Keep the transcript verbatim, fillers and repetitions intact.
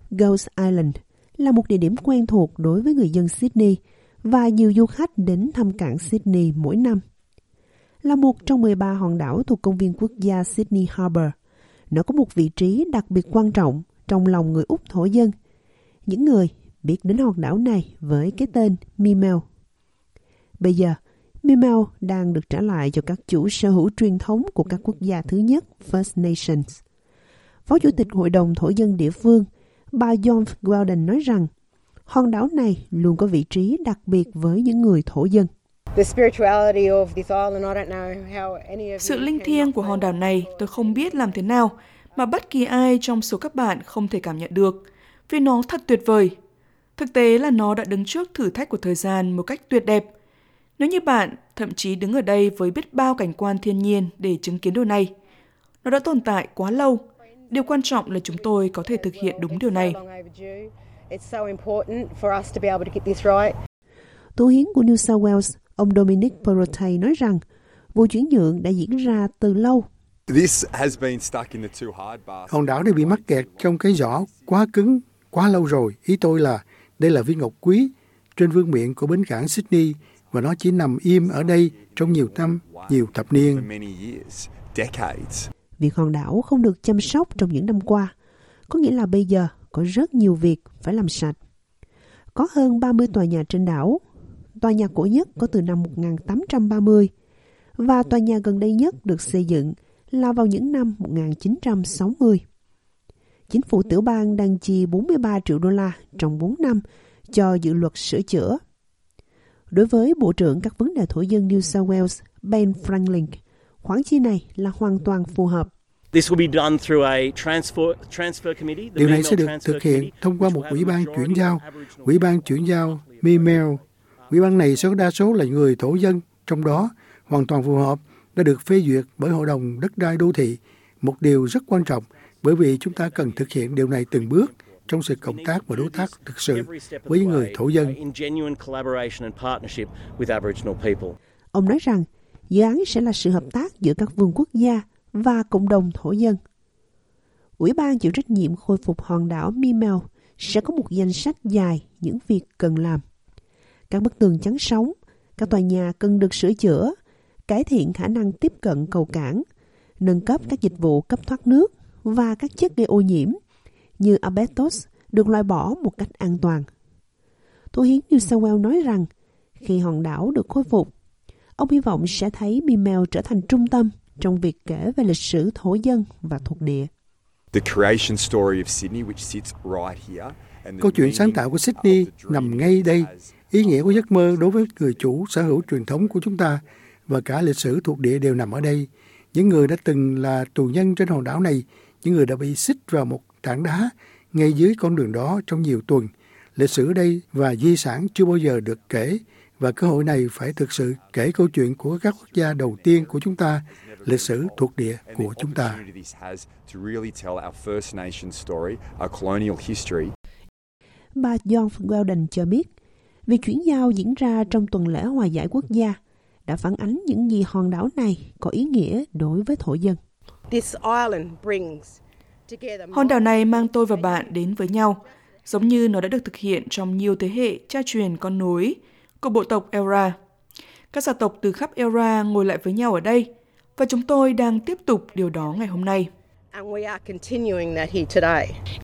Ghost Island là một địa điểm quen thuộc đối với người dân Sydney và nhiều du khách đến thăm cảng Sydney mỗi năm. Là một trong mười ba hòn đảo thuộc công viên quốc gia Sydney Harbour, nó có một vị trí đặc biệt quan trọng trong lòng người Úc thổ dân, những người biết đến hòn đảo này với cái tên Memel. Bây giờ, Memel đang được trả lại cho các chủ sở hữu truyền thống của các quốc gia thứ nhất First Nations. Phó Chủ tịch Hội đồng Thổ dân địa phương, bà John Weldon nói rằng hòn đảo này luôn có vị trí đặc biệt với những người thổ dân. Sự linh thiêng của hòn đảo này tôi không biết làm thế nào mà bất kỳ ai trong số các bạn không thể cảm nhận được, vì nó thật tuyệt vời. Thực tế là nó đã đứng trước thử thách của thời gian một cách tuyệt đẹp. Nếu như bạn thậm chí đứng ở đây với biết bao cảnh quan thiên nhiên để chứng kiến điều này, nó đã tồn tại quá lâu. Điều quan trọng là chúng tôi có thể thực hiện đúng điều này. Thủ hiến của New South Wales, ông Dominic Perrottet nói rằng vụ chuyển nhượng đã diễn ra từ lâu. Hòn đảo này bị mắc kẹt trong cái giỏ quá cứng, quá lâu rồi. Ý tôi là đây là viên ngọc quý trên vương miện của bến cảng Sydney và nó chỉ nằm im ở đây trong nhiều năm, nhiều thập niên. Việc hòn đảo không được chăm sóc trong những năm qua có nghĩa là bây giờ có rất nhiều việc phải làm sạch. Có hơn ba mươi tòa nhà trên đảo. Tòa nhà cổ nhất có từ năm một nghìn tám trăm ba mươi và tòa nhà gần đây nhất được xây dựng là vào những năm một nghìn chín trăm sáu mươi. Chính phủ tiểu bang đang chi bốn mươi ba triệu đô la trong bốn năm cho dự luật sửa chữa. Đối với Bộ trưởng các vấn đề thổ dân New South Wales, Ben Franklin, khoản chi này là hoàn toàn phù hợp. Điều này sẽ được thực hiện thông qua một ủy ban chuyển giao, ủy ban chuyển giao Memel. Ủy ban này sẽ có đa số là người thổ dân, trong đó hoàn toàn phù hợp, đã được phê duyệt bởi Hội đồng Đất đai Đô thị. Một điều rất quan trọng, bởi vì chúng ta cần thực hiện điều này từng bước trong sự cộng tác và đối tác thực sự với những người thổ dân. Ông nói rằng dự án sẽ là sự hợp tác giữa các vườn quốc gia và cộng đồng thổ dân. Ủy ban chịu trách nhiệm khôi phục hòn đảo Memel sẽ có một danh sách dài những việc cần làm. Các bức tường chắn sóng, các tòa nhà cần được sửa chữa, cải thiện khả năng tiếp cận cầu cảng, nâng cấp các dịch vụ cấp thoát nước và các chất gây ô nhiễm như asbestos được loại bỏ một cách an toàn. Thủ hiến New South Wales nói rằng khi hòn đảo được khôi phục, ông hy vọng sẽ thấy Memel trở thành trung tâm trong việc kể về lịch sử thổ dân và thuộc địa. Câu chuyện sáng tạo của Sydney nằm ngay đây. Ý nghĩa của giấc mơ đối với người chủ sở hữu truyền thống của chúng ta và cả lịch sử thuộc địa đều nằm ở đây. Những người đã từng là tù nhân trên hòn đảo này, những người đã bị xích vào một tảng đá ngay dưới con đường đó trong nhiều tuần. Lịch sử ở đây và di sản chưa bao giờ được kể, và cơ hội này phải thực sự kể câu chuyện của các quốc gia đầu tiên của chúng ta, lịch sử thuộc địa của chúng ta. Bà John Weldon cho biết, việc chuyển giao diễn ra trong tuần lễ hòa giải quốc gia đã phản ánh những gì hòn đảo này có ý nghĩa đối với thổ dân. Hòn đảo này mang tôi và bạn đến với nhau, giống như nó đã được thực hiện trong nhiều thế hệ cha truyền con nối của bộ tộc Eora. Các gia tộc từ khắp Eora ngồi lại với nhau ở đây, và chúng tôi đang tiếp tục điều đó ngày hôm nay.